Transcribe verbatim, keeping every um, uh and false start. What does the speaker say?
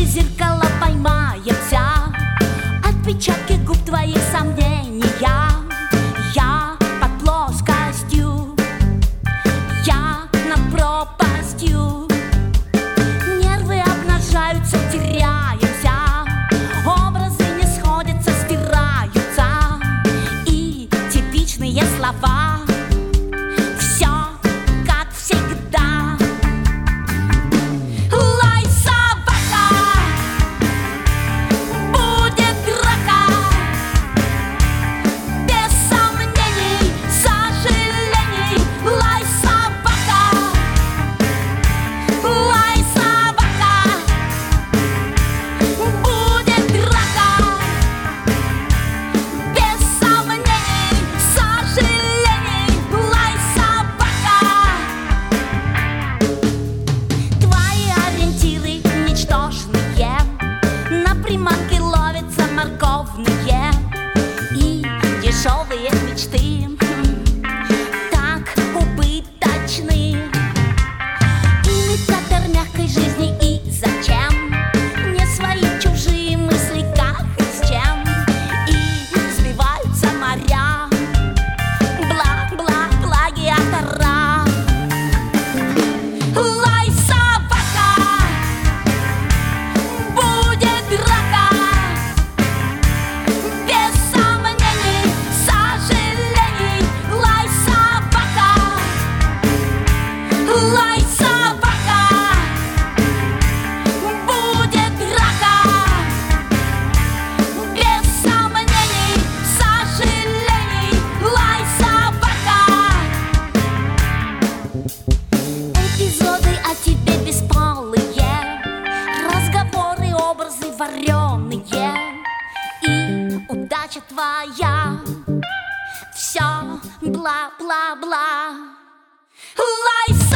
через зеркало поймаемся, отпечатки губ твоих сомнения. Я под плоскостью, я над пропастью. Нервы обнажаются, теряемся, образы не сходятся, стираются. И типичные слова все как всегда. Лай, собака, будет драка, без сомнений, сожалений. Лай, собака, лай, собака, будет драка, без сомнений, сожалений. Лай, собака. Твои ориентиры ничтожные, на приманке ловятся морковные и дешевые мечты так убыточны. Имитатор мягкой жизни, и зачем не свои чужие мысли, как и с чем, и сбиваются моря, бла-бла, плагиатора. Лай, собака, будет драка, без сомнений, сожалений. Лай, собака, лай, собака, будет драка, без сомнений, сожалений. Лай, собака. Эпизоды о тебе бесполые, разговоры, образы вареные, и удача твоя все бла-бла-бла. Лай,